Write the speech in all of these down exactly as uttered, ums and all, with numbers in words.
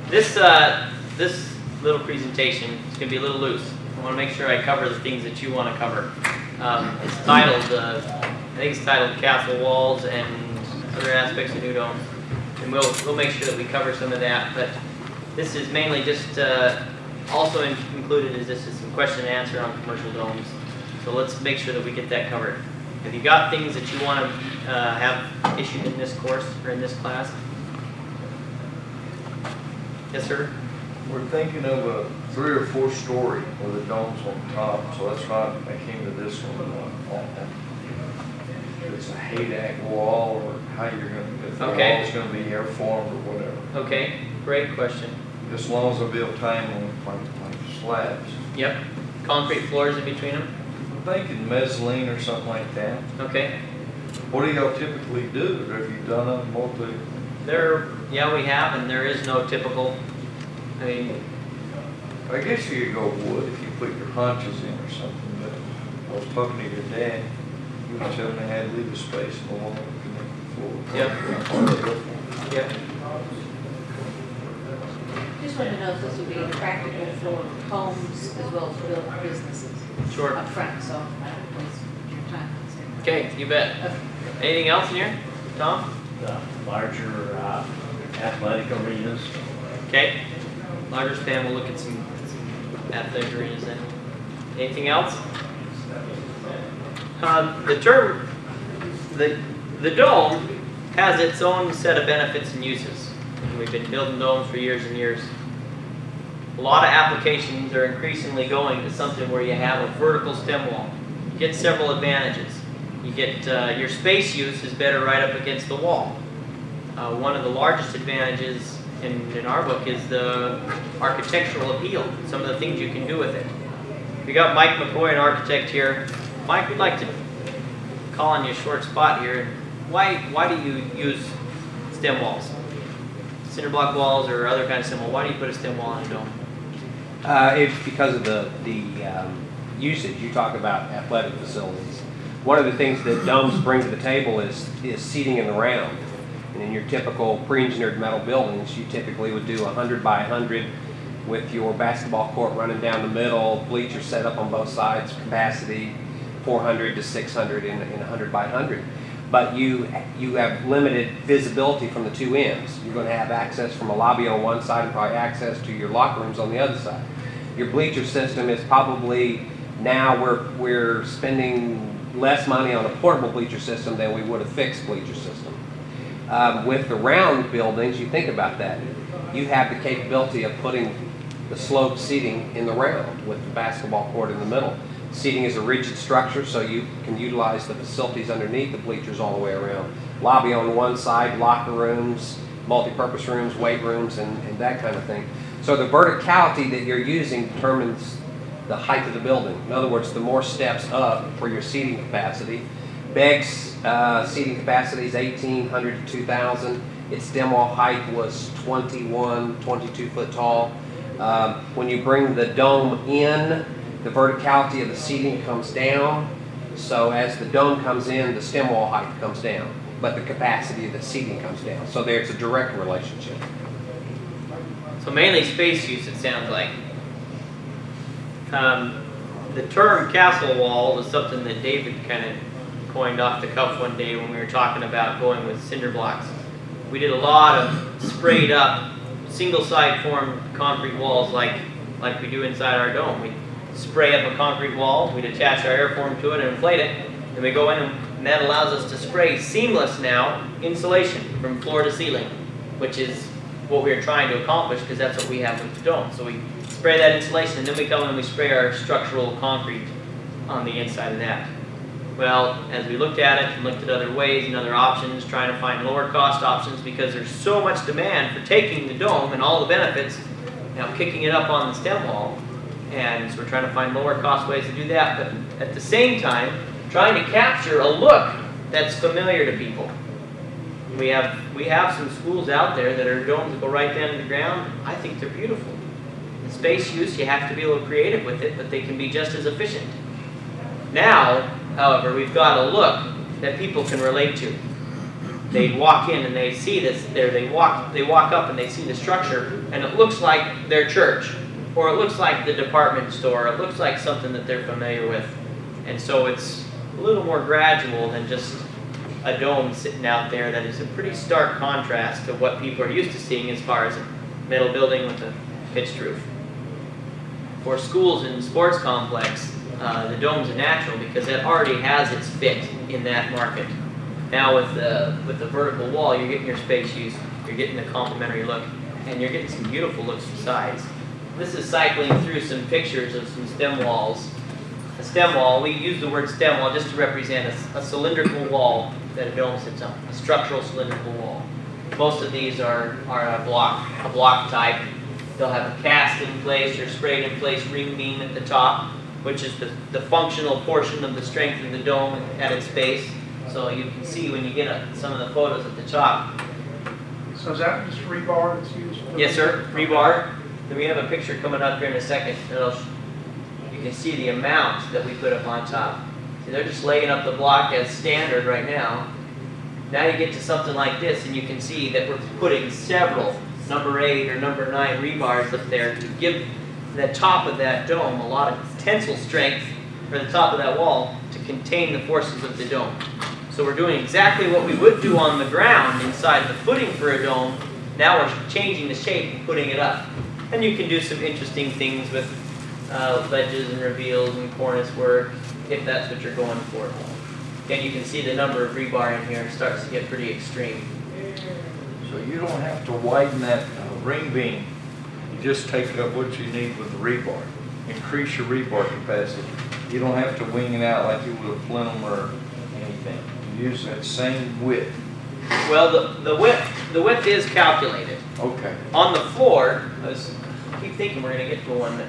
This, uh, this little presentation is going to be a little loose. I want to make sure I cover the things that you want to cover. Um, it's titled, uh, I think it's titled Castle Walls and Other Aspects of New Domes. And we'll, we'll make sure that we cover some of that. But this is mainly just, uh, also in, included is this is some question and answer on commercial domes. So let's make sure that we get that covered. Have you got things that you want to uh, have issued in this course or in this class? Yes, sir? We're thinking of a three or four story with the domes on top, so that's why I came to this one. If it's a haydack wall or how you're going to, if the Okay. wall's going to be airformed or whatever. Okay, great question. Just as long as they'll build time on like, like slabs. Yep. Concrete floors in between them? I'm thinking mezzanine or something like that. Okay. What do y'all typically do? Or have you done a multi? There, yeah, we have, and there is no typical, I mean, I guess you could go wood if you put your hunches in or something, but I was talking to your dad, he was telling me I had to leave a space in the wall to connect the floor. Yep. Yep. Just wanted to know if this would be practical for homes as well as for businesses Sure. up front, so I don't waste your time. Okay, you bet. Okay. Anything else in here, Tom? The larger uh, athletic arenas. Okay. Larger span, we'll look at some, some athletic arenas then. Anything else? Um, the term, the, the dome has its own set of benefits and uses. We've been building domes for years and years. A lot of applications are increasingly going to something where you have a vertical stem wall. You get several advantages. You get uh, your space use is better right up against the wall. Uh, one of the largest advantages in, in our book is the architectural appeal, some of the things you can do with it. We got Mike McCoy, an architect here. Mike, we'd like to call on you a short spot here. Why, why do you use stem walls? Cinder block walls or other kind of stem wall. Why do you put a stem wall on a dome? Uh, it's because of the, the um, usage. You talk about athletic facilities. One of the things that domes bring to the table is, is seating in the round. And in your typical pre-engineered metal buildings, you typically would do one hundred by one hundred with your basketball court running down the middle, bleachers set up on both sides, capacity four hundred to six hundred in, in one hundred by one hundred. But you, you have limited visibility from the two ends. You're going to have access from a lobby on one side and probably access to your locker rooms on the other side. Your bleacher system is probably, now we're, we're spending less money on a portable bleacher system than we would a fixed bleacher system. Um, with the round buildings, you think about that. You have the capability of putting the sloped seating in the round with the basketball court in the middle. Seating is a rigid structure, so you can utilize the facilities underneath the bleachers all the way around. Lobby on one side, locker rooms, multi-purpose rooms, weight rooms, and, and that kind of thing. So the verticality that you're using determines the height of the building. In other words, the more steps up for your seating capacity. Beg's uh, seating capacity is eighteen hundred to two thousand. Its stem wall height was twenty-one, twenty-two foot tall. Um, when you bring the dome in, the verticality of the seating comes down. So as the dome comes in, the stem wall height comes down, but the capacity of the seating comes down. So there's a direct relationship. So mainly space use, it sounds like. Um, the term castle wall was something that David kind of coined off the cuff one day when we were talking about going with cinder blocks. We did a lot of sprayed up, single side formed concrete walls like, like we do inside our dome. We spray up a concrete wall, we'd attach our airform to it and inflate it, and we go in and that allows us to spray seamless now insulation from floor to ceiling, which is what we are trying to accomplish because that's what we have with the dome. So we spray that insulation and then we come in and we spray our structural concrete on the inside of that. Well, as we looked at it and looked at other ways and other options, trying to find lower cost options because there's so much demand for taking the dome and all the benefits, now kicking it up on the stem wall, and so we're trying to find lower cost ways to do that, but at the same time, trying to capture a look that's familiar to people. We have, we have some schools out there that are domes that go right down to the ground. I think they're beautiful. The space use, you have to be a little creative with it, but they can be just as efficient. Now, however, we've got a look that people can relate to. They walk in and they see this there. They walk they walk up and they see the structure, and it looks like their church, or it looks like the department store. It looks like something that they're familiar with, and so it's a little more gradual than just a dome sitting out there. That is a pretty stark contrast to what people are used to seeing as far as a metal building with a pitched roof. For schools and sports complex, uh, the dome's a natural because it already has its fit in that market. Now with the with the vertical wall, you're getting your space use, you're getting the complementary look, and you're getting some beautiful looks and sides. This is cycling through some pictures of some stem walls. A stem wall, we use the word stem wall just to represent a, a cylindrical wall that a dome sits on, a structural cylindrical wall. Most of these are, are a block, a block type. They'll have a cast in place or sprayed in place ring beam at the top, which is the, the functional portion of the strength of the dome at its base. So you can see when you get a, some of the photos at the top. So is that just rebar that's used? For Yes, sir. Rebar. Then we have a picture coming up here in a second. It'll, you can see the amount that we put up on top. See, they're just laying up the block as standard right now. Now you get to something like this, and you can see that we're putting several number eight or number nine rebars up there to give the top of that dome a lot of tensile strength, or the top of that wall, to contain the forces of the dome. So we're doing exactly what we would do on the ground inside the footing for a dome. Now we're changing the shape and putting it up. And you can do some interesting things with uh, ledges and reveals and cornice work, if that's what you're going for. And you can see the number of rebar in here starts to get pretty extreme. So you don't have to widen that uh, ring beam. You just take up what you need with the rebar. Increase your rebar capacity. You don't have to wing it out like you would a plenum or anything. You use that same width. Well, the, the width the width is calculated. Okay. On the floor, I was, I keep thinking we're going to get to one that.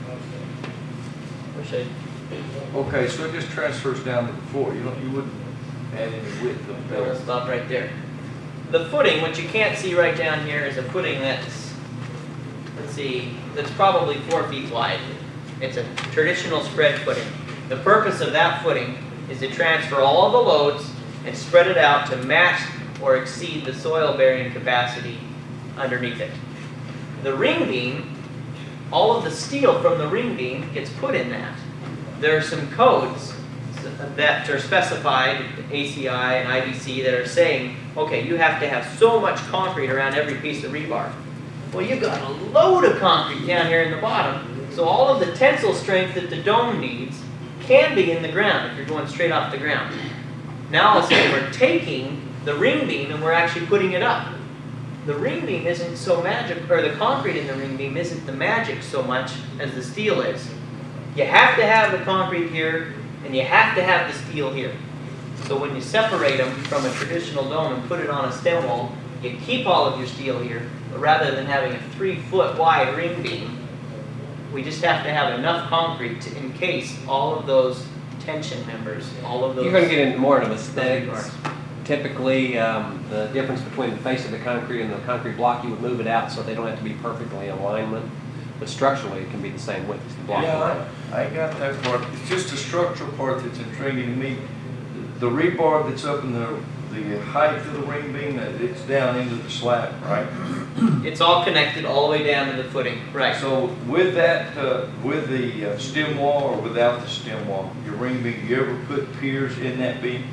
Wish I. Okay, so it just transfers down to the floor. You don't. You wouldn't add any width of We'll that. stop right there. The footing, what you can't see right down here, is a footing that's, let's see, that's probably four feet wide. It's a traditional spread footing. The purpose of that footing is to transfer all of the loads and spread it out to match or exceed the soil bearing capacity underneath it. The ring beam, all of the steel from the ring beam gets put in that. There are some codes that are specified, A C I and I B C, that are saying, okay, you have to have so much concrete around every piece of rebar. Well, you've got a load of concrete down here in the bottom, so all of the tensile strength that the dome needs can be in the ground if you're going straight off the ground. Now let's say we're taking the ring beam and we're actually putting it up. The ring beam isn't so magic, or the concrete in the ring beam isn't the magic so much as the steel is. You have to have the concrete here, and you have to have the steel here. So when you separate them from a traditional dome and put it on a stem wall, you keep all of your steel here, but rather than having a three foot wide ring beam, we just have to have enough concrete to encase all of those tension members, all of those. You're going to get into more of aesthetics. rebars. Typically, um, the difference between the face of the concrete and the concrete block, you would move it out so they don't have to be perfectly in alignment. But structurally, it can be the same width as the block. Yeah, I, I got that part. It's just the structural part that's intriguing to me. The rebar that's up in the the height of the ring beam, that it's down into the slab, right? It's all connected all the way down to the footing, right? So with that, uh, with the uh, stem wall or without the stem wall, your ring beam, you ever put piers in that beam?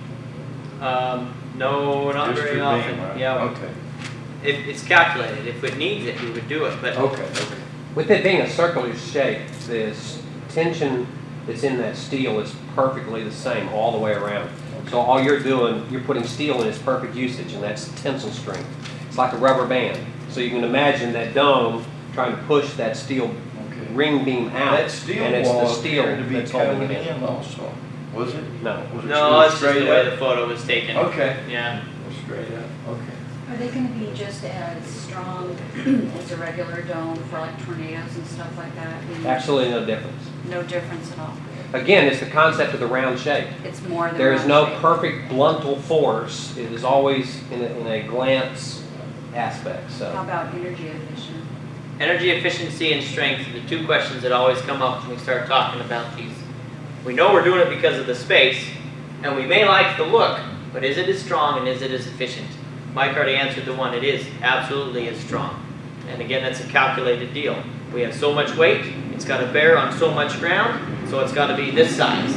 Um, no, not Just very your often. beam, right? Yeah, Okay. it, it's calculated. If it needs it, we would do it. But Okay. Okay. With it being a circular shape, this tension that's in that steel is perfectly the same all the way around. So all you're doing, you're putting steel in its perfect usage, and that's tensile strength. It's like a rubber band. So you can imagine that dome trying to push that steel Okay. ring beam out, That steel and it's the wall steel appeared to be that's holding coming it in. in also, was it? No. Was it no, it's just the straight way up? the photo was taken. Okay. Yeah. Straight up. Okay. Are they gonna be just as strong as a regular dome for like tornadoes and stuff like that? I mean, Absolutely no difference. no difference at all. Again, it's the concept of the round shape. It's more than There is round no shape. perfect bluntal force. It is always in a, in a glance aspect. How So about energy efficient? Energy efficiency and strength are the two questions that always come up when we start talking about these. We know we're doing it because of the space, and we may like the look, but is it as strong and is it as efficient? Mike already answered the one. It is absolutely as strong. And again, that's a calculated deal. We have so much weight, it's got to bear on so much ground, so it's got to be this size.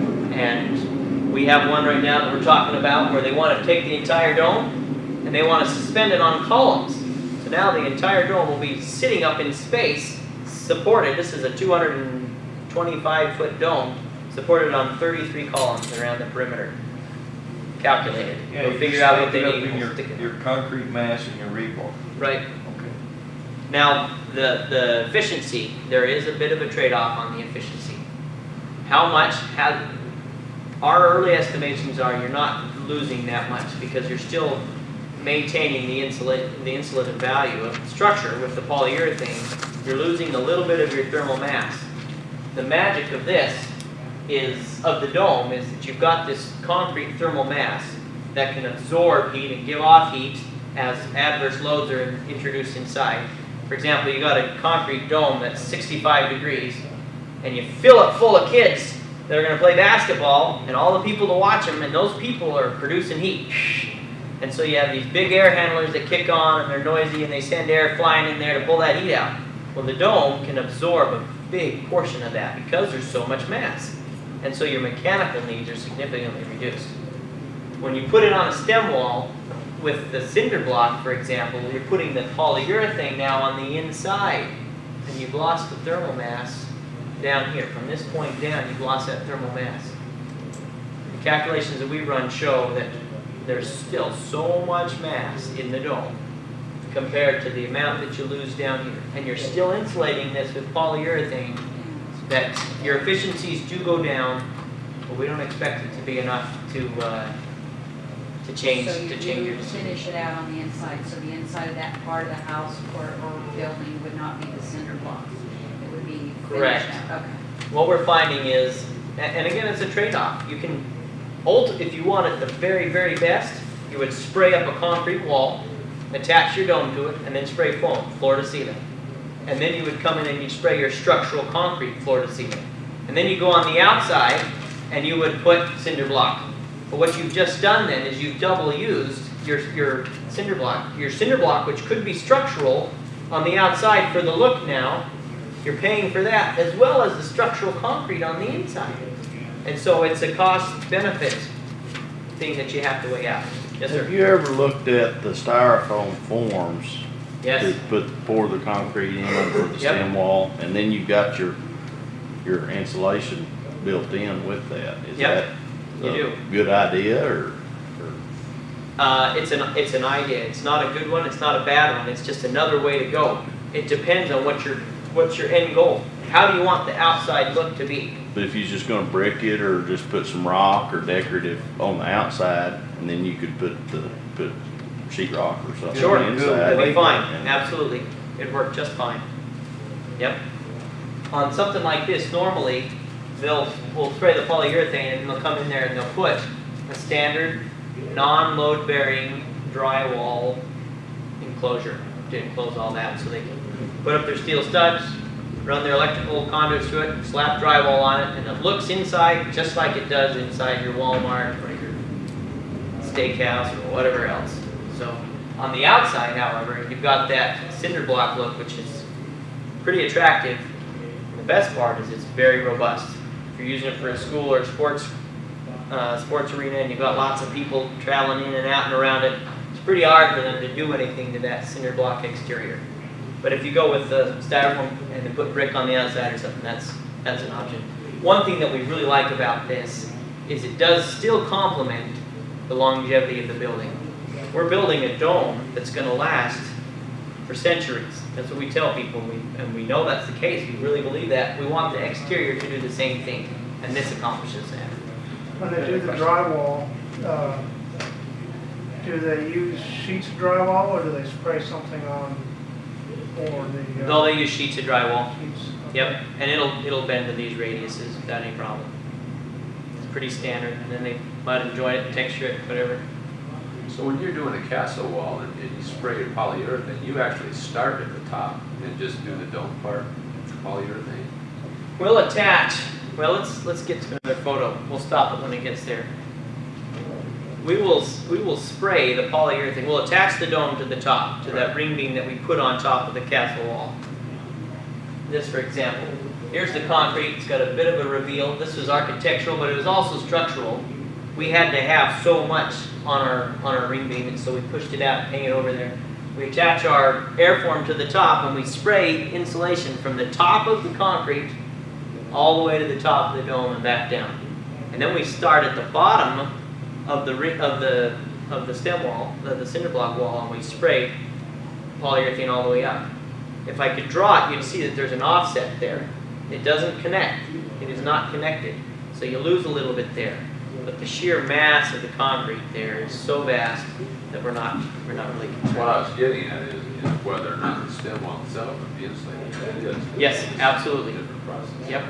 And we have one right now that we're talking about where they want to take the entire dome and they want to suspend it on columns. So now the entire dome will be sitting up in space, supported. This is a two hundred twenty-five foot dome, supported on thirty-three columns around the perimeter. Calculated. Yeah, We'll you figure just out what take they it up need. in We'll your, stick it. your concrete mass and your rebar. Right. Okay. Now, the, the efficiency, there is a bit of a trade-off on the efficiency. How much has, our early estimations are you're not losing that much because you're still maintaining the insulate, the insulative value of the structure with the polyurethane. You're losing a little bit of your thermal mass. The magic of this is, of the dome, is that you've got this concrete thermal mass that can absorb heat and give off heat as adverse loads are introduced inside. For example, you got a concrete dome that's sixty-five degrees, and you fill it full of kids that are going to play basketball, and all the people to watch them, and those people are producing heat. And so you have these big air handlers that kick on, and they're noisy, and they send air flying in there to pull that heat out. Well, the dome can absorb a big portion of that because there's so much mass. And so your mechanical needs are significantly reduced. When you put it on a stem wall, with the cinder block, for example, you're putting the polyurethane now on the inside, and you've lost the thermal mass down here. From this point down, you've lost that thermal mass. The calculations that we run show that there's still so much mass in the dome compared to the amount that you lose down here. And you're still insulating this with polyurethane, that your efficiencies do go down, but we don't expect it to be enough to uh, to change So you to change your do decision. finish it out on the inside, so the inside of that part of the house or, or building would not be the cinder blocks. It would be finished Correct. out. Okay. What we're finding is, a- and again, it's a trade-off. You can, ult- if you want it the very, very best, you would spray up a concrete wall, attach your dome to it, and then spray foam, floor to ceiling. And then you would come in and you'd spray your structural concrete, floor to ceiling. And then you go on the outside, and you would put cinder block. But what you've just done then is you've double used your, your cinder block. Your cinder block, which could be structural on the outside for the look now, you're paying for that, as well as the structural concrete on the inside. And so it's a cost-benefit thing that you have to weigh out. Yes, Have sir? you ever looked at the styrofoam forms to Yes. put, pour the concrete in for the Yep. stem wall, and then you've got your, your insulation built in with that? Is Yep, that you a do. good idea, or? or- Uh, it's an it's an idea. It's not a good one. It's not a bad one. It's just another way to go. It depends on what your what's your end goal. How do you want the outside look to be? But if you're just gonna brick it, or just put some rock or decorative on the outside, and then you could put the, put sheet rock or something Sure, on the inside. that'd be fine. and- Absolutely, it'd work just fine. Yep. On something like this, normally they'll we'll spray the polyurethane and they'll come in there and they'll put a standard non-load bearing drywall enclosure to enclose all that, so they can put up their steel studs, run their electrical conduits to it, slap drywall on it, and it looks inside just like it does inside your Walmart or your steakhouse or whatever else. So on the outside, however, you've got that cinder block look, which is pretty attractive. The best part is it's very robust. If you're using it for a school or a sports uh, sports arena and you've got lots of people traveling in and out and around it, it's pretty hard for them to do anything to that cinder block exterior. But if you go with the styrofoam and then put brick on the outside or something, that's that's an option. One thing that we really like about this is it does still complement the longevity of the building. We're building a dome that's going to last for centuries. That's what we tell people, we, and we know that's the case. We really believe that. We want the exterior to do the same thing, and this accomplishes that. When they do the drywall, uh, do they use sheets of drywall or do they spray something on for the? uh, No, they use sheets of drywall. sheets? Yep, and it'll it'll bend to these radiuses without any problem. It's pretty standard, and then they mud and joint it, texture it, whatever. So when you're doing a castle wall and, and you spray your polyurethane, you actually start at the top and just do the dome part, polyurethane. We'll attach. Well, let's let's get to another photo. We'll stop it when it gets there. we will we will spray the polyurethane. We'll attach the dome to the top, to that ring beam that we put on top of the castle wall. This, for example, here's the concrete. It's got a bit of a reveal. This was architectural, but it was also structural. We had to have so much on our on our ring beam, and so we pushed it out and hang it over there. We attach our airform to the top, and we spray insulation from the top of the concrete all the way to the top of the dome and back down. And then we start at the bottom of the of the of the stem wall, the, the cinder block wall, and we spray polyurethane all the way up. If I could draw it, you'd see that there's an offset there. It doesn't connect. It is not connected. So you lose a little bit there. But the sheer mass of the concrete there is so vast that we're not we're not really concerned. What I was getting at is, is whether or not the stem wall itself would be insulated. It is. Yes, absolutely. Different process. Yep.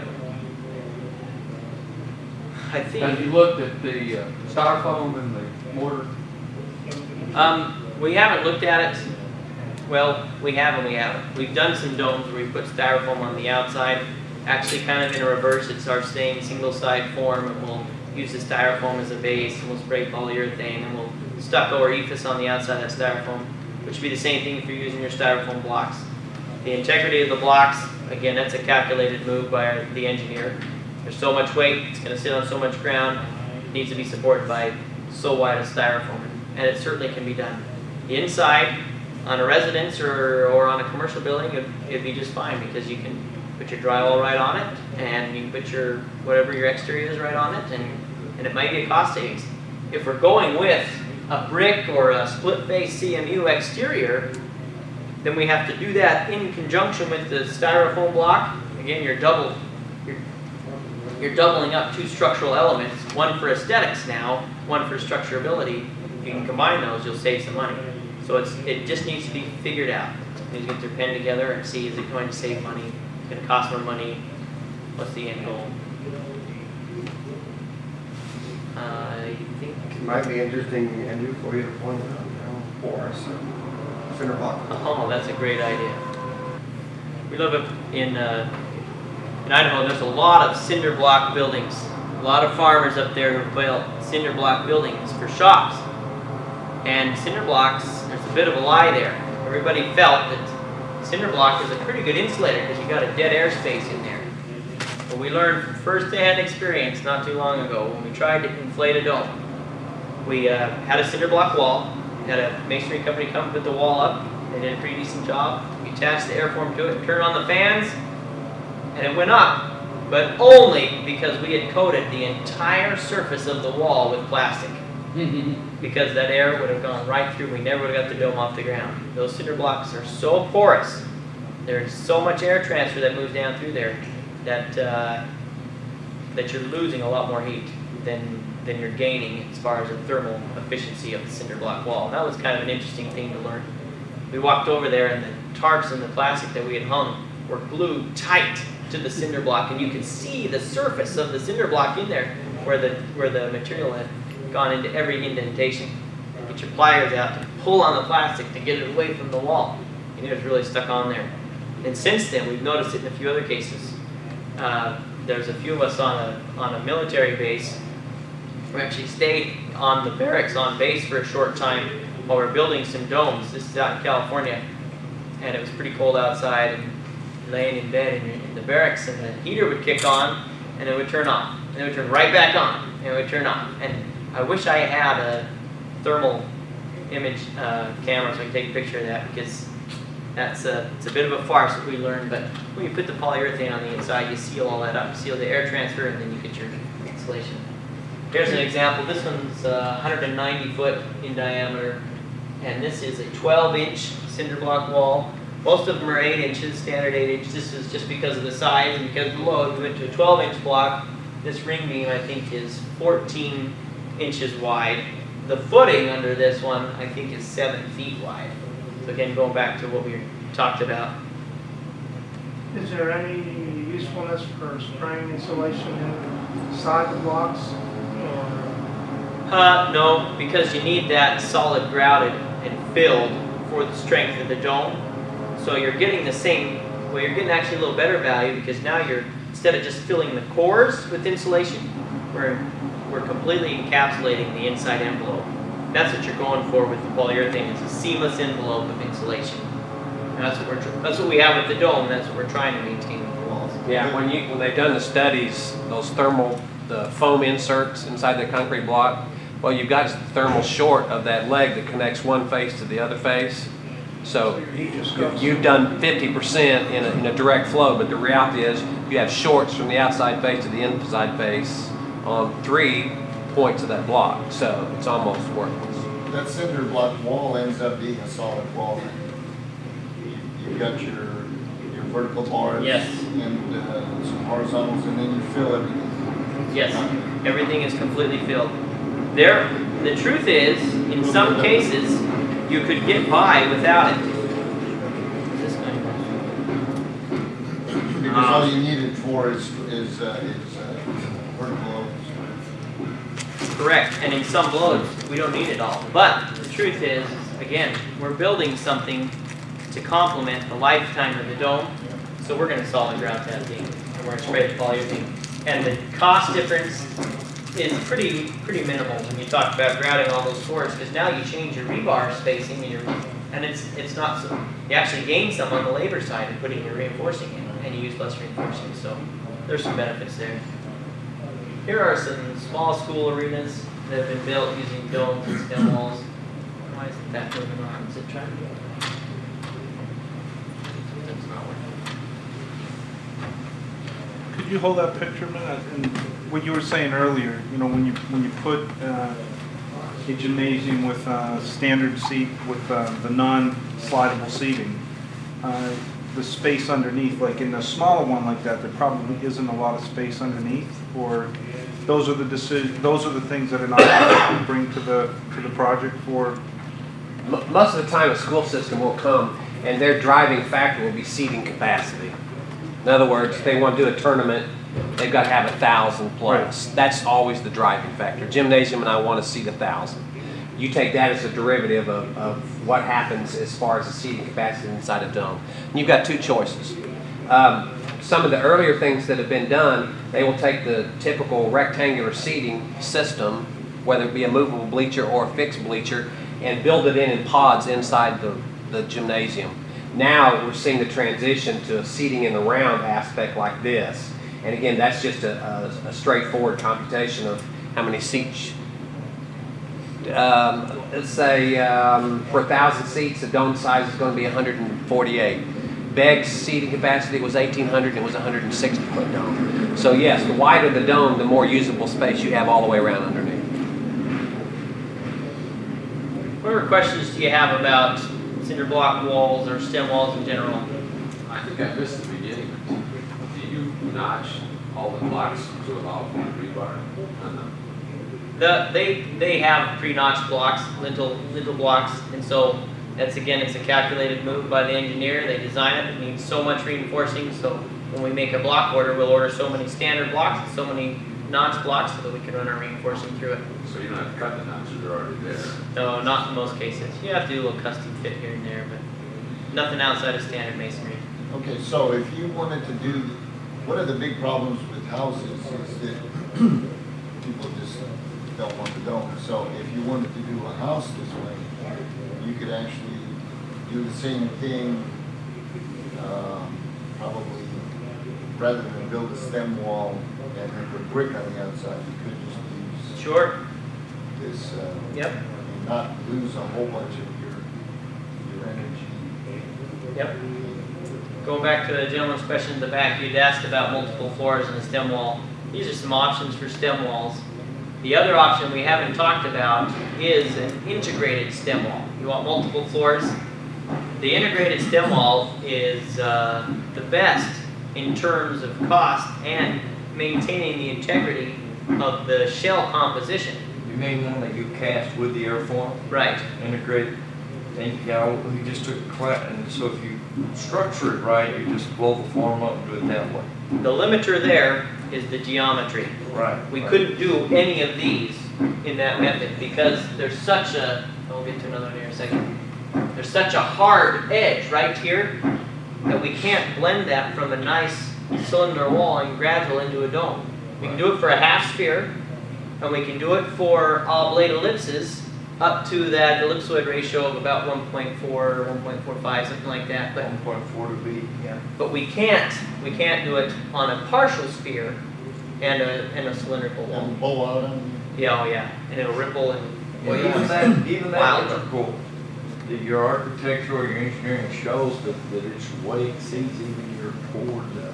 I Have think you looked at the uh, styrofoam and the mortar? um, we haven't looked at it. Well, we have and we haven't. We've done some domes where we put styrofoam on the outside. Actually, kind of in reverse. It's our same single side form, and we'll use the styrofoam as a base, and we'll spray polyurethane, and we'll stucco or E F I S on the outside of that styrofoam, which would be the same thing if you're using your styrofoam blocks. The integrity of the blocks, again, that's a calculated move by our, the engineer. There's so much weight, it's going to sit on so much ground, it needs to be supported by so wide a styrofoam, and it certainly can be done. The inside, on a residence or, or on a commercial building, it'd, it'd be just fine because you can put your drywall right on it, and you can put your whatever your exterior is right on it, and, and it might be a cost savings. If we're going with a brick or a split face C M U exterior, then we have to do that in conjunction with the styrofoam block. Again, you're double, you're, you're doubling up two structural elements, one for aesthetics now, one for structurability. If you can combine those, you'll save some money. So it's it just needs to be figured out. You need to get their pen together and see, is it going to save money? It's going to cost more money. What's the end goal? I think. It might be interesting, Andrew, for you to point out, you know, for us, cinder block. Oh, that's a great idea. We live up in uh, in Idaho, and there's a lot of cinder block buildings. A lot of farmers up there who built cinder block buildings for shops. And cinder blocks, there's a bit of a lie there. Everybody felt that cinder block is a pretty good insulator because you got a dead air space in there. But we learned from first-hand experience not too long ago when we tried to inflate a dome. We uh, had a cinder block wall. We had a masonry company come put the wall up. They did a pretty decent job. We attached the airform to it, turned on the fans, and it went up. But only because we had coated the entire surface of the wall with plastic. Because that air would have gone right through. We never would have got the dome off the ground. Those cinder blocks are so porous. There's so much air transfer that moves down through there that uh, that you're losing a lot more heat than than you're gaining as far as the thermal efficiency of the cinder block wall. And that was kind of an interesting thing to learn. We walked over there, and the tarps and the plastic that we had hung were glued tight to the cinder block, and you could see the surface of the cinder block in there where the where the material had gone into every indentation. And get your pliers out to pull on the plastic to get it away from the wall. And it was really stuck on there. And since then, we've noticed it in a few other cases. Uh, there's a few of us on a on a military base. We actually stayed on the barracks on base for a short time while we we're building some domes. This is out in California, and it was pretty cold outside. And laying in bed in, in the barracks, and the heater would kick on, and it would turn off, and it would turn right back on, and it would turn off. And I wish I had a thermal image uh, camera so I could take a picture of that, because that's a, it's a bit of a farce that we learned. But when you put the polyurethane on the inside, you seal all that up, seal the air transfer, and then you get your insulation. Here's an example. This one's uh, one hundred ninety foot in diameter, and this is a twelve inch cinder block wall. Most of them are eight inches, standard eight inch. This is just because of the size and because of the load. We went to a twelve inch block. This ring beam, I think, is fourteen inches wide. The footing under this one, I think, is seven feet wide. So again, going back to what we talked about. Is there any usefulness for spraying insulation inside the blocks? Or? Uh, no, because you need that solid grouted and filled for the strength of the dome. So you're getting the same, well, you're getting actually a little better value, because now you're, instead of just filling the cores with insulation, where we're completely encapsulating the inside envelope. That's what you're going for with the polyurethane, is a seamless envelope of insulation. And that's what we're, tr- that's what we have with the dome, that's what we're trying to maintain with the walls. Yeah, when you, when they've done the studies, those thermal, the foam inserts inside the concrete block, well, you've got the thermal short of that leg that connects one face to the other face. So you've done fifty percent in a, in a direct flow, but the reality is you have shorts from the outside face to the inside face on three points of that block. So it's almost worthless. That cinder block wall ends up being a solid wall. You've got your your vertical bars Yes. and uh, some horizontals, and then you fill everything. Yes, everything is completely filled. There, the truth is, in some cases, you could get by without it. Is this going to- Because all you need it for is is uh, is uh, vertical loads. Correct, and in some loads, we don't need it all. But the truth is, again, we're building something to complement the lifetime of the dome, so we're going to solid grout that thing, and we're going to spray the polyurethane. And the cost difference is pretty pretty minimal when you talk about grouting all those floors, because now you change your rebar spacing and your and it's it's not so you actually gain some on the labor side of putting your reinforcing in, and you use less reinforcing, so there's some benefits there. Here are some small school arenas that have been built using domes and stem walls. Why isn't that moving on? Is it trying to go? That's not working. Could you hold that picture a minute? And what you were saying earlier, you know, when you when you put uh, a gymnasium with a standard seat with uh, the non-slidable seating, uh, the space underneath, like in a smaller one like that, there probably isn't a lot of space underneath, or those are the decision, those are the things that an architect would bring to the to the project for. M- Most of the time, a school system will come, and their driving factor will be seating capacity. In other words, if they want to do a tournament, they've got to have a thousand plus. Right. That's always the driving factor. Gymnasium, and I want to seat a thousand. You take that as a derivative of, of what happens as far as the seating capacity inside a dome. And you've got two choices. Um, some of the earlier things that have been done, they will take the typical rectangular seating system, whether it be a movable bleacher or a fixed bleacher, and build it in in pods inside the, the gymnasium. Now we're seeing the transition to a seating in the round aspect like this. And again, that's just a, a, a straightforward computation of how many seats. Um, let's say um, for a thousand seats, the dome size is going to be one hundred forty-eight. Beg's seating capacity was eighteen hundred, and it was a one hundred sixty foot dome. So yes, the wider the dome, the more usable space you have all the way around underneath. What other questions do you have about cinder block walls or stem walls in general? I think I missed the beginning. Do you notch all the blocks to allow for rebar on them? The, they they have pre-notched blocks, lintel lintel blocks, and so that's again it's a calculated move by the engineer. They design it. It needs so much reinforcing. So when we make a block order, we'll order so many standard blocks and so many notch blocks so that we can run our reinforcing through it. So you don't have to cut the notches; they're already there. No, not in most cases. You have to do a little custom fit here and there, but nothing outside of standard masonry. Okay, so if you wanted to do, one of the big problems with houses is that people just don't want the dome. So if you wanted to do a house this way, you could actually do the same thing, um, probably rather than build a stem wall and then put brick on the outside, you could just use Sure. this, uh, Yep. and not lose a whole bunch of your your energy. Yep. Going back to the gentleman's question in the back, you'd asked about multiple floors and a stem wall. These are some options for stem walls. The other option we haven't talked about is an integrated stem wall. You want multiple floors. The integrated stem wall is uh, the best in terms of cost and maintaining the integrity of the shell composition. You mean one that you cast with the airfoil? Right. Integrated. And you know, you just took a class, and so if you structure it right, you just blow the form up and do it that way. The limiter there is the geometry. Right. We right. couldn't do any of these in that method because there's such a, I'll get to another one here in a second. There's such a hard edge right here that we can't blend that from a nice cylinder wall and gradual into a dome. We can do it for a half sphere, and we can do it for all blade ellipses up to that ellipsoid ratio of about one point four, one point four five, something like that. But One point four to B, yeah. but we can't we can't do it on a partial sphere and a and a cylindrical wall. And bow out on Yeah, oh yeah, and it'll ripple and Well, even that, even that Wow. electrical, that your architecture or your engineering shows that, that it's way exceeds even your poured, uh,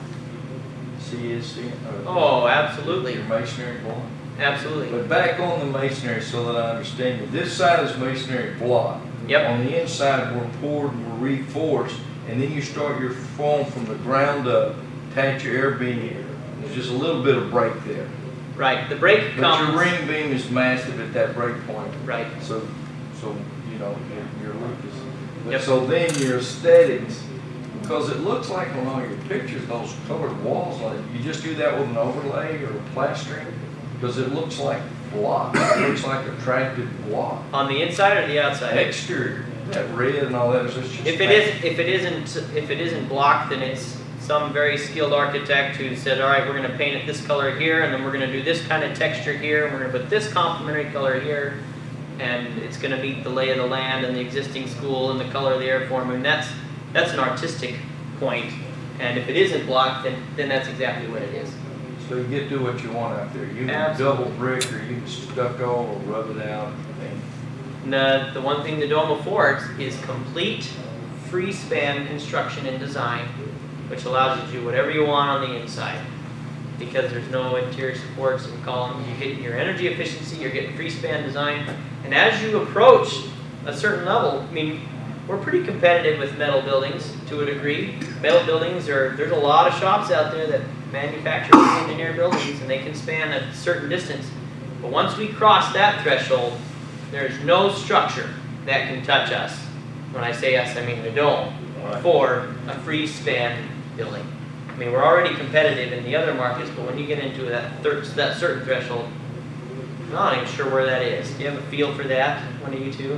C S C. uh, oh, absolutely, Your masonry block. absolutely. But back on the masonry, so that I understand you, this side is masonry block. Yep. On the inside, we're poured, we're reinforced, and then you start your form from the ground up, attach your air beam. There's just a little bit of break there. Right. The break But comes. your ring beam is massive at that break point. Right. So, so, you know, your, your look is, but Yep. so then your aesthetics, because it looks like on all your pictures, those colored walls, like, you just do that with an overlay or a plastering, because it looks like block, it looks like attractive block. On the inside or the outside? Exterior, that red and all that is just. If it is, if it isn't, if it isn't blocked, then it's some very skilled architect who said, all right, we're going to paint it this color here, and then we're going to do this kind of texture here, and we're going to put this complementary color here, and it's going to meet the lay of the land and the existing school and the color of the airform. And that's that's an artistic point. And if it isn't blocked, then then that's exactly what it is. So you get to do what you want out there. You can Absolutely. double brick, or you can stucco, or rub it out. and- And uh, the one thing the dome affords is complete free span construction and design, which allows you to do whatever you want on the inside. Because there's no interior supports and columns, you get your energy efficiency, you're getting free span design. And as you approach a certain level, I mean, we're pretty competitive with metal buildings to a degree. Metal buildings are, there's a lot of shops out there that manufacture and engineer buildings, and they can span a certain distance. But once we cross that threshold, there's no structure that can touch us. When I say us, I mean the dome, for a free span building. I mean, we're already competitive in the other markets, but when you get into that thir that certain threshold, I'm not even sure where that is. Do you have a feel for that, one of you two?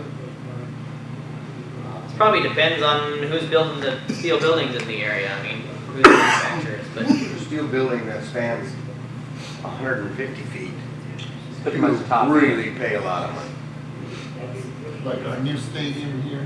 It probably depends on who's building the steel buildings in the area. I mean, who the manufacturer is, but A steel building that spans one hundred fifty feet, Pretty you much the top. really pay a lot of money. Like our new stadium here,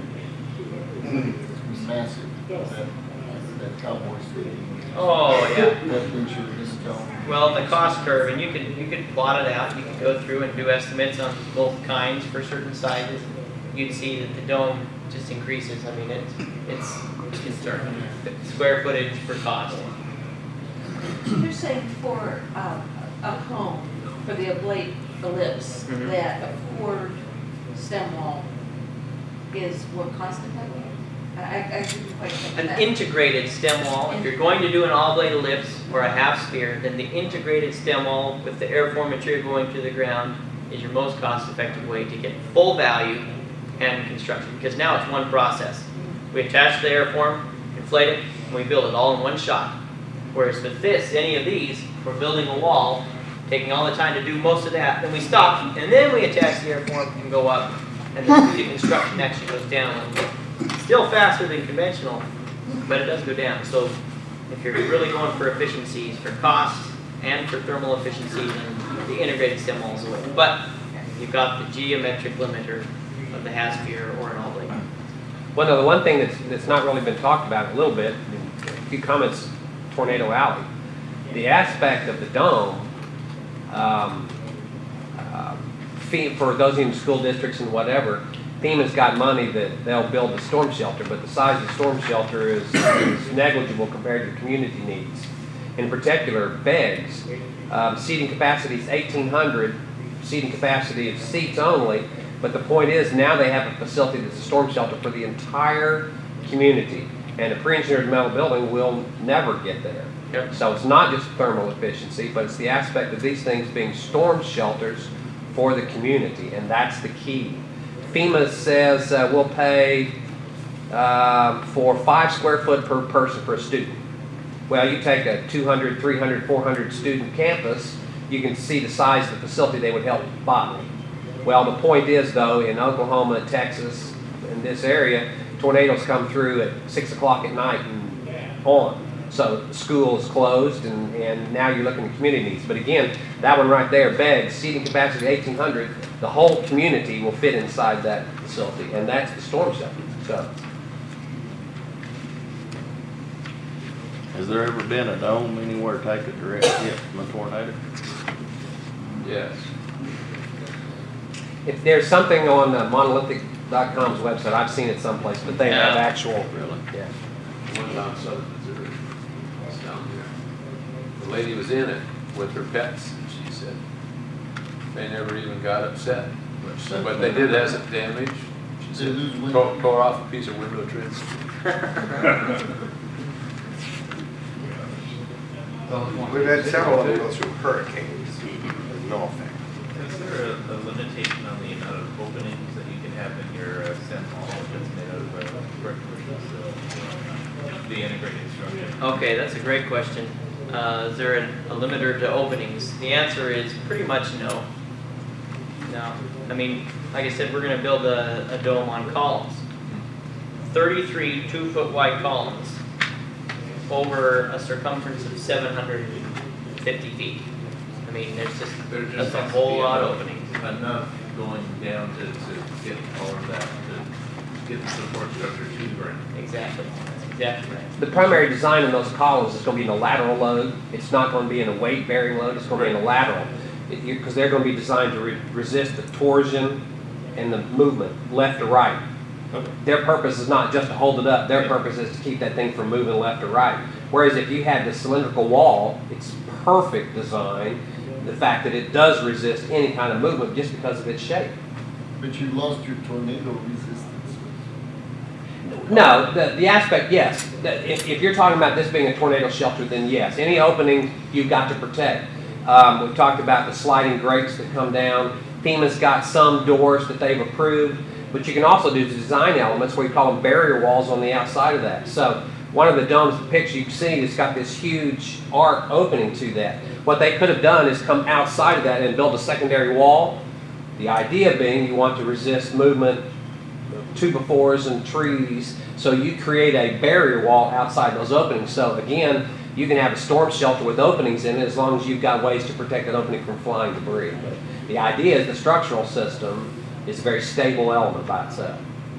it's massive. That, that Cowboy Stadium. oh yeah. That picture, this dome. Well, the cost curve, and you could you could plot it out. You could go through and do estimates on both kinds for certain sizes. You'd see that the dome just increases. I mean, it's it's it's concerning. Square footage for cost. You're saying for uh, a home, for the oblate ellipse, Mhm. that a poured stem wall is more cost effective? I, I I didn't quite think of An that. integrated stem wall, if you're going to do an all-blade ellipse or a half sphere, then the integrated stem wall with the airform material going to the ground is your most cost-effective way to get full value and construction. Because now it's one process. We attach the airform, inflate it, and we build it all in one shot. Whereas with this, any of these, we're building a wall, taking all the time to do most of that, then we stop, and then we attach the airform and go up, and then the construction actually goes down. Still faster than conventional, but it does go down. So if you're really going for efficiencies, for cost and for thermal efficiency, then the integrated stem wall is the way. But you've got the geometric limiter of the half sphere or an all-blade. Well, no, the one thing that's, that's not really been talked about a little bit, a few comments, Tornado Alley, the aspect of the dome, um, uh, fee- for those in school districts and whatever, FEMA's got money that they'll build a storm shelter, but the size of the storm shelter is, is negligible compared to community needs. In particular, beds. Um, seating capacity is eighteen hundred, seating capacity of seats only, but the point is now they have a facility that's a storm shelter for the entire community. And a pre-engineered metal building will never get there. Yep. So it's not just thermal efficiency, but it's the aspect of these things being storm shelters for the community, and that's the key. FEMA says uh, we'll pay uh, for five square foot per person per student. Well, you take a two hundred, three hundred, four hundred student campus, you can see the size of the facility they would help buy. Well, the point is, though, in Oklahoma, Texas, in this area, tornadoes come through at six o'clock at night and on. So the school is closed, and, and now you're looking at community needs. But again, that one right there begs seating capacity eighteen hundred. The whole community will fit inside that facility, and that's the storm shelter. So, Has there ever been a dome anywhere take a direct hit from a tornado? Yes. if there's something on uh, monolithic dot com's website, I've seen it someplace, but they have Yeah. actual. Really? Yeah. One down southern Missouri, it's down there. The lady was in it with her pets, and she said they never even got upset. But they did have some damage. She They said, lose window. tore, tore off a piece of window trim. We've had several of them go through hurricanes, with no effect. Is there a, a limitation on the amount of openings that you can have in your uh, stem wall that's made out of uh, brick versus uh, the integrated structure? Okay, that's a great question. Uh, is there an, a limiter to openings? The answer is pretty much no. No. I mean, like I said, we're going to build a, a dome on columns. thirty-three two-foot wide columns over a circumference of seven hundred fifty feet. I mean, there's just, There just that's a has to whole be lot of enough- openings. Enough going down to, to get all of that, to get the support structure to the ground. Exactly. That's exactly right. The primary design in those columns is going to be in a lateral load. It's not going to be in a weight-bearing load. It's going to be in a lateral, because they're going to be designed to re resist the torsion and the movement left to right. Okay. Their purpose is not just to hold it up. Their yeah. purpose is to keep that thing from moving left or right. Whereas if you had the cylindrical wall, it's perfect design. The fact that it does resist any kind of movement just because of its shape. But you lost your tornado resistance. No, the, the aspect, yes. The, if, if you're talking about this being a tornado shelter, then yes. Any opening you've got to protect. Um, we've talked about the sliding grates that come down. FEMA's got some doors that they've approved. But you can also do the design elements where you call them barrier walls on the outside of that. So one of the domes, the picture you've seen, has got this huge arc opening to that. What they could have done is come outside of that and build a secondary wall. The idea being you want to resist movement, two-by-fours and trees, so you create a barrier wall outside those openings. So again, you can have a storm shelter with openings in it as long as you've got ways to protect that opening from flying debris. But the idea is the structural system is a very stable element by itself.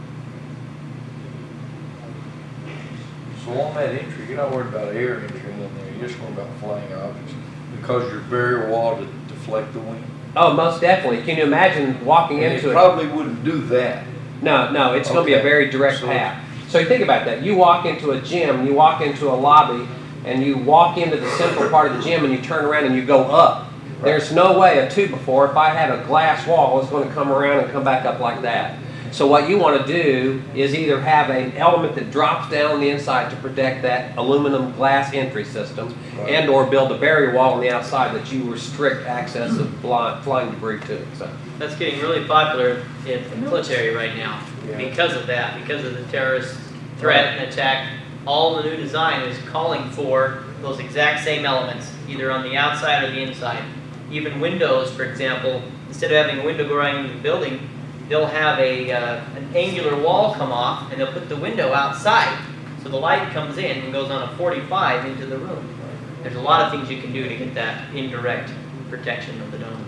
So on that entry, you're not worried about air entering in there, you're just worried about flying objects, because your barrier wall to deflect the wind. Oh, most definitely. Can you imagine walking And into it? it? Probably wouldn't do that. No, no, it's going to be a Okay. very direct So- path. So you think about that. You walk into a gym, you walk into a lobby, and you walk into the central part of the gym and you turn around and you go up. There's no way a two before, if I had a glass wall, it's going to come around and come back up like that. So what you want to do is either have an element that drops down on the inside to protect that aluminum glass entry system, Right. and or build a barrier wall on the outside that you restrict access of fly, flying debris to it. So. That's getting really popular in the military right now Yeah. because of that, because of the terrorist threat and attack. All the new design is calling for those exact same elements, either on the outside or the inside. Even windows, for example, instead of having a window go right into the building, they'll have a uh, an angular wall come off, and they'll put the window outside, so the light comes in and goes on a forty-five into the room. There's a lot of things you can do to get that indirect protection of the dome.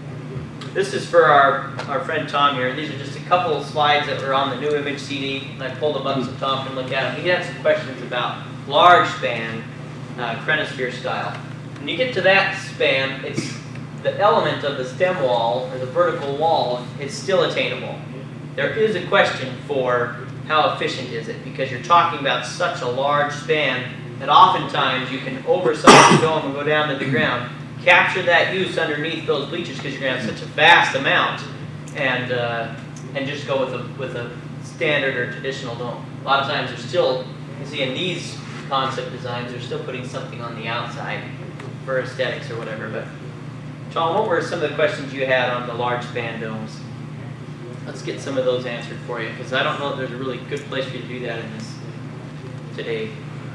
This is for our, our friend Tom here. These are just a couple of slides that were on the new image C D, and I pulled them up so Tom can look at them. He had some questions about large span, uh, Crenosphere style. When you get to that span, it's the element of the stem wall, or the vertical wall, is still attainable. There is a question for how efficient is it, because you're talking about such a large span that oftentimes you can oversize the dome and go down to the ground, capture that use underneath those bleachers because you're going to have such a vast amount, and uh, and just go with a with a standard or traditional dome. A lot of times they're still, you see in these concept designs, they're still putting something on the outside for aesthetics or whatever. But Tom, what were some of the questions you had on the large span domes? Let's get some of those answered for you, because I don't know if there's a really good place for you to do that in this today.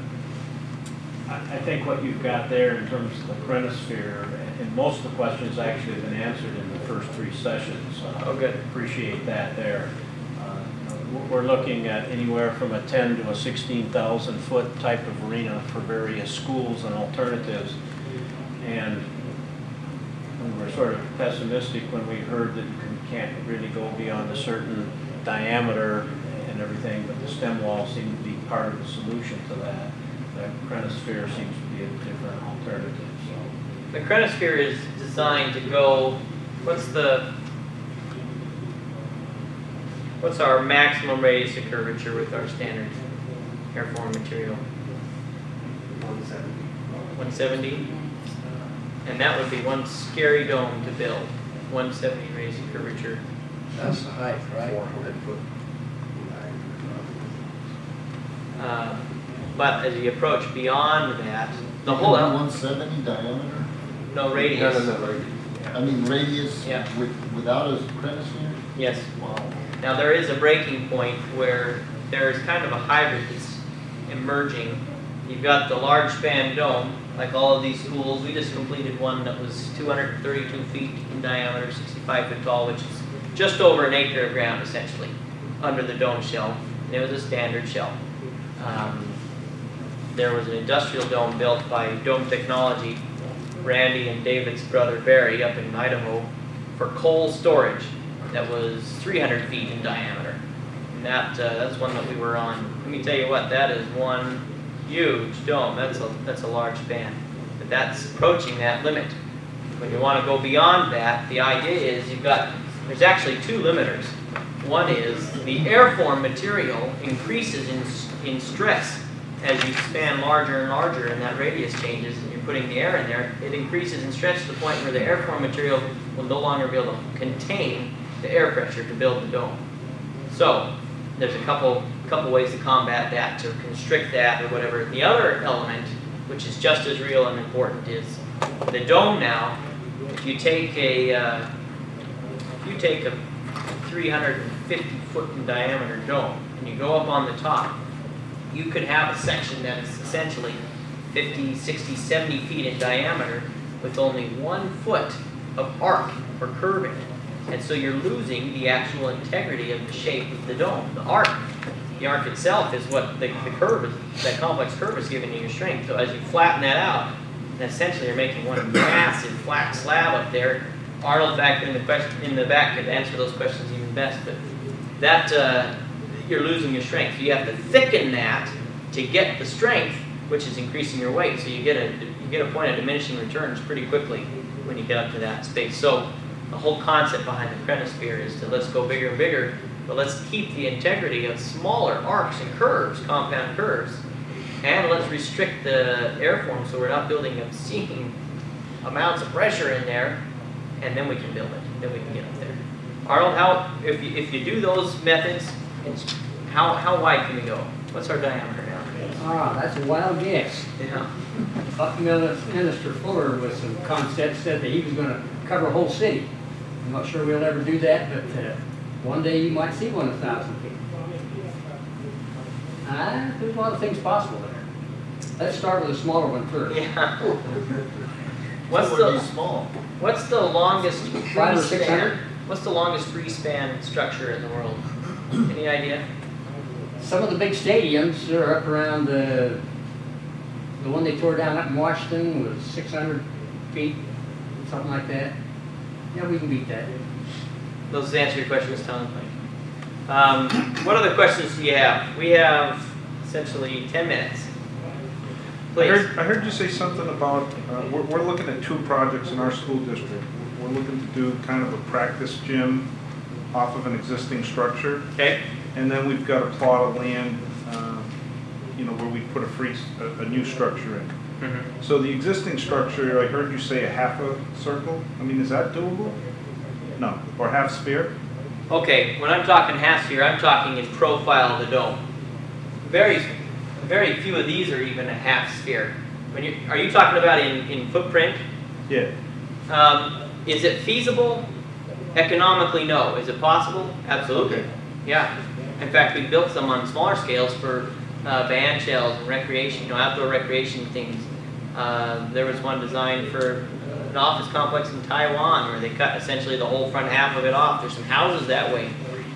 I I think what you've got there in terms of the Crenosphere, and most of the questions actually have been answered in the first three sessions. Uh, Oh, good. Appreciate that there. Uh, you know, we're looking at anywhere from a ten to a sixteen thousand foot type of arena for various schools and alternatives. And we were sort of pessimistic when we heard that you can- can't really go beyond a certain diameter and everything, but the stem wall seemed to be part of the solution to that. The Crenosphere seems to be a different alternative, so. The Crenosphere is designed to go, what's the, what's our maximum radius of curvature with our standard airform material? one seventy. one seventy? And that would be one scary dome to build, one seventy radius of curvature. That's the height, right? Four hundred foot. Uh, But as you approach beyond that, the whole, el- one seventy diameter? no radius. No, no, no, radius. I mean radius Yeah. with, without a crenosphere? Yes. Wow. Now there is a breaking point where there's kind of a hybrid that's emerging. You've got the large span dome, like all of these schools. We just completed one that was two hundred thirty-two feet in diameter, sixty-five foot tall, which is just over an acre of ground essentially under the dome shell. And it was a standard shell. Um, there was an industrial dome built by Dome Technology, Randy and David's brother Barry up in Idaho, for coal storage that was three hundred feet in diameter. And that, uh, that's one that we were on. Let me tell you what, that is one huge dome. That's a, that's a large span. But that's approaching that limit. When you want to go beyond that, the idea is you've got, there's actually two limiters. One is the airform material increases in, in stress as you span larger and larger and that radius changes and you're putting the air in there. It increases in stress to the point where the airform material will no longer be able to contain the air pressure to build the dome. So there's a couple, couple ways to combat that, to constrict that or whatever. The other element, which is just as real and important, is the dome now. If you take a, uh, if you take a three hundred fifty foot in diameter dome and you go up on the top, you could have a section that is essentially fifty, sixty, seventy feet in diameter with only one foot of arc or curve in it. And so you're losing the actual integrity of the shape of the dome. The arc, the arc itself is what the, the curve is, that complex curve is giving you your strength. So as you flatten that out, essentially you're making one massive flat slab up there. Arnold back in the question, in the back could answer those questions even best, but that uh, you're losing your strength. You have to thicken that to get the strength, which is increasing your weight. So you get a you get a point of diminishing returns pretty quickly when you get up to that space. So the whole concept behind the Crenosphere is to let's go bigger and bigger, but let's keep the integrity of smaller arcs and curves, compound curves, and let's restrict the airform so we're not building obscene amounts of pressure in there, and then we can build it. Then we can get up there. Arnold, how if you if you do those methods, it's, how how wide can we go? What's our diameter now? Ah, that's a wild guess. Yeah. Buckingham's Minister Fuller with some concepts said that he was going to cover a whole city. I'm not sure we'll ever do that, but uh, one day you might see one a thousand feet. Ah, there's a lot of things possible there. Let's start with a smaller one first. Yeah. What's What would the be small? what's the longest Five or free six span? hundred? What's the longest free span structure in the world? Any idea? Some of the big stadiums are up around the, the one they tore down up in Washington was six hundred feet, something like that. Yeah, we can beat that. Those answer your questions, Tom. Um, what other questions do you have? We have essentially ten minutes. I Please. heard, I heard you say something about, uh, we're, we're looking at two projects in our school district. We're looking to do kind of a practice gym off of an existing structure. Okay. And then we've got a plot of land, uh, you know, where we put a free, a, a new structure in. Mm-hmm. So the existing structure, I heard you say a half a circle. I mean, is that doable? No, or half sphere? Okay, when I'm talking half sphere, I'm talking in profile of the dome. Very, very few of these are even a half sphere. When you are you talking about in, in footprint? Yeah. Um, is it feasible? Economically, no. Is it possible? Absolutely. Okay. Yeah. In fact, we built some on smaller scales for uh, band shells and recreation, you know, outdoor recreation things. Uh, there was one designed for an office complex in Taiwan where they cut essentially the whole front half of it off. There's some houses that way.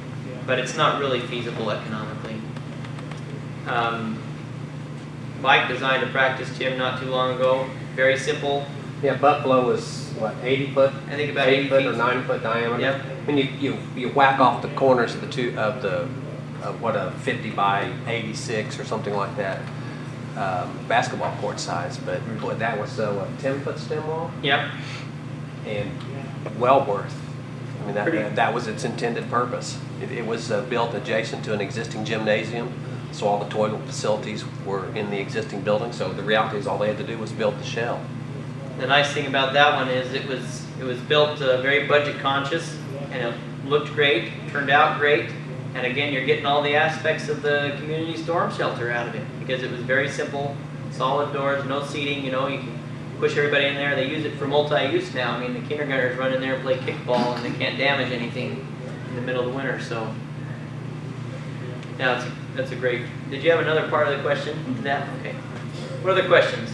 but it's not really feasible economically. Um, Mike designed a practice gym not too long ago, very simple. Yeah, Buffalo was, what, eighty foot? I think about eighty foot feet. or nine foot diameter. Yep. And you, you, you whack off the corners of the two, of the, of what, a fifty by eighty-six or something like that. Um, basketball court size, but boy, that was a what, ten foot stem wall? Yep. And well worth. I mean, that, Pretty- that, that was its intended purpose. It, it was uh, built adjacent to an existing gymnasium, so all the toilet facilities were in the existing building, so the reality is all they had to do was build the shell. The nice thing about that one is it was it was built uh, very budget conscious, and it looked great, turned out great, and again you're getting all the aspects of the community storm shelter out of it because it was very simple, solid doors, no seating. You know, you can push everybody in there. They use it for multi-use now. I mean, the kindergartners run in there and play kickball, and they can't damage anything in the middle of the winter. So, yeah, that's a, that's a great. Did you have another part of the question to that? Okay. What other questions?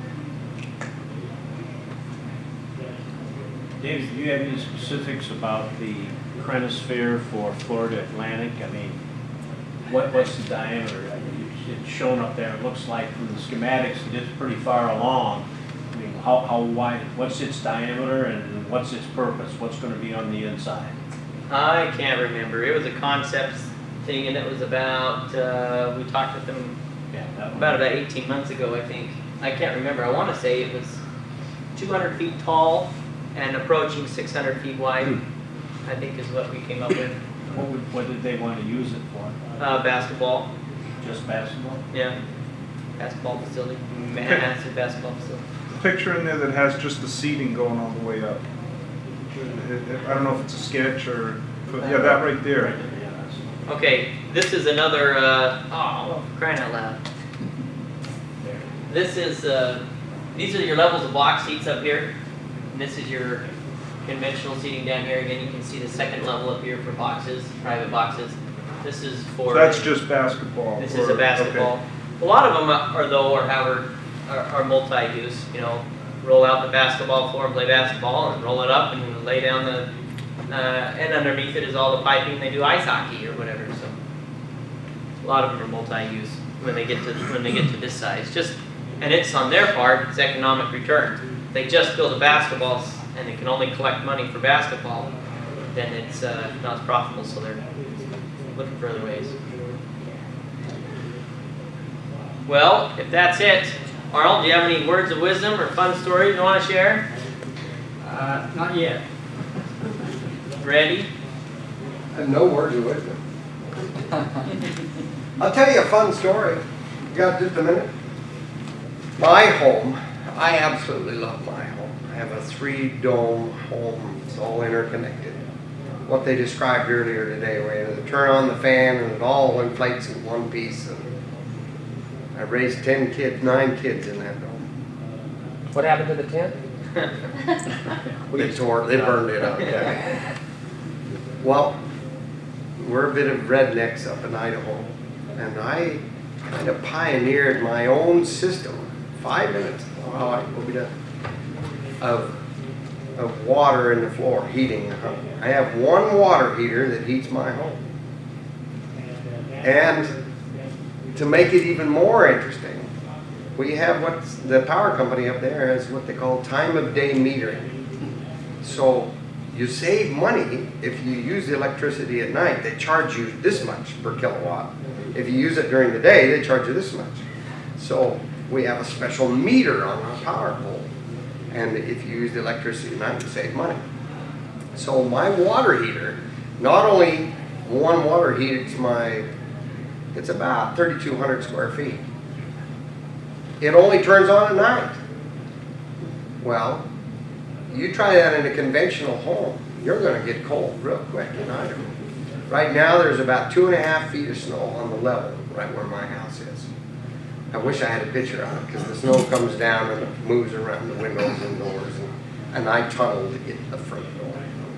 Dave, do you have any specifics about the Crenosphere for Florida Atlantic? I mean, what, what's the diameter? I mean, it's shown up there. It looks like from the schematics that it's pretty far along. I mean, how, how wide, what's its diameter and what's its purpose? What's going to be on the inside? I can't remember. It was a concept thing, and it was about, uh, we talked with them Yeah, that one. about about eighteen months ago, I think. I can't remember. I want to say it was two hundred feet tall and approaching six hundred feet wide, I think is what we came up with. What, would, what did they want to use it for? Uh, basketball, Just basketball? yeah. Basketball facility, massive basketball facility. The picture in there that has just the seating going all the way up. It- it- I don't know if it's a sketch or, but yeah, that right there. Yeah, that's- Okay, this is another, uh, oh, crying out loud. there. This is, uh, these are your levels of box seats up here. And this is your conventional seating down here. Again, you can see the second level up here for boxes, private boxes. This is for. That's just basketball. This or- is a basketball. okay. A lot of them are though, or however, are, are multi-use. You know, roll out the basketball floor and play basketball, and roll it up and lay down the. Uh, and underneath it is all the piping. They do ice hockey or whatever. So a lot of them are multi-use when they get to when they get to this size. Just and it's on their part. It's economic return. If they just build a basketball s- and they can only collect money for basketball, then it's uh, not as profitable. So they're looking for other ways. Well, if that's it, Arnold, do you have any words of wisdom or fun stories you want to share? Uh, not yet. Randy? And no words of wisdom. I'll tell you a fun story. You got just a minute? My home, I absolutely love my home. I have a three-dome home. It's all interconnected. What they described earlier today, where you turn on the fan and it all inflates in one piece. And I raised ten kids, nine kids in that dome. What happened to the tent? They tore, they burned it up. Well, we're a bit of rednecks up in Idaho, and I kind of pioneered my own system. Five minutes, all right, we'll be done. Of, of water in the floor, heating the home. I have one water heater that heats my home. And to make it even more interesting, we have what the power company up there has what they call time of day metering. So you save money if you use the electricity at night. They charge you this much per kilowatt. If you use it during the day, they charge you this much. So we have a special meter on our power pole. And if you use the electricity at night, you save money. So my water heater, not only one water heats my, it's about thirty-two hundred square feet. It only turns on at night. Well, you try that in a conventional home, you're going to get cold real quick in Idaho. Right now, there's about two and a half feet of snow on the level right where my house is. I wish I had a picture of it because the snow comes down and it moves around the windows and doors, and, and I tunnel to get to the front door.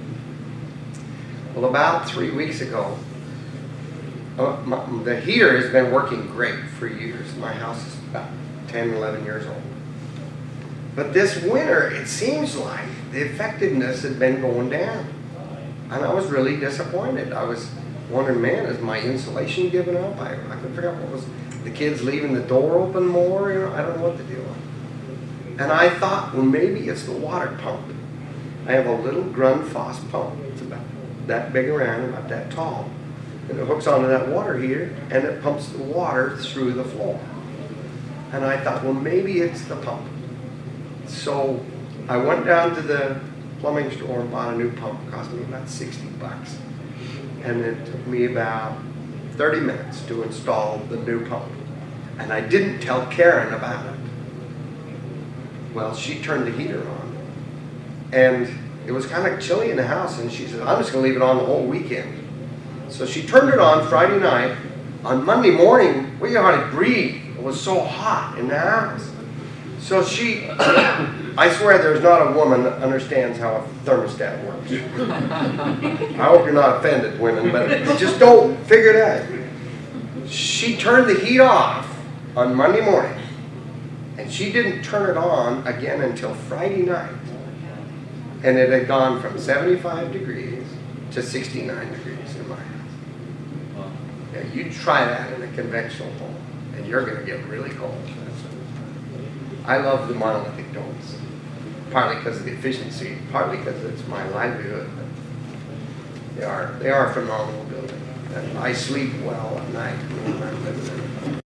Well, about three weeks ago, uh, my, the heater has been working great for years. My house is about ten, eleven years old. But this winter, it seems like the effectiveness had been going down. And I was really disappointed. I was wondering, man, is my insulation giving up? I, I couldn't figure out what was, the kids leaving the door open more, you know, I don't know what the deal was. And I thought, well, maybe it's the water pump. I have a little Grundfos pump. It's about that big around, about that tall. And it hooks onto that water heater, and it pumps the water through the floor. And I thought, well, maybe it's the pump. So I went down to the plumbing store and bought a new pump. It cost me about sixty bucks. And it took me about thirty minutes to install the new pump. And I didn't tell Karen about it. Well, she turned the heater on. And it was kind of chilly in the house, and she said, I'm just gonna leave it on the whole weekend. So she turned it on Friday night. On Monday morning, we could hardly breathe. It was so hot in the house. So she, I swear there's not a woman that understands how a thermostat works. I hope you're not offended, women, but just don't figure it out. She turned the heat off on Monday morning, and she didn't turn it on again until Friday night. And it had gone from seventy-five degrees to sixty-nine degrees in my house. Yeah, you try that in a conventional home, and you're going to get really cold. I love the monolithic domes, partly because of the efficiency, partly because it's my livelihood. They are, they are a phenomenal building. And I sleep well at night when I'm living in them.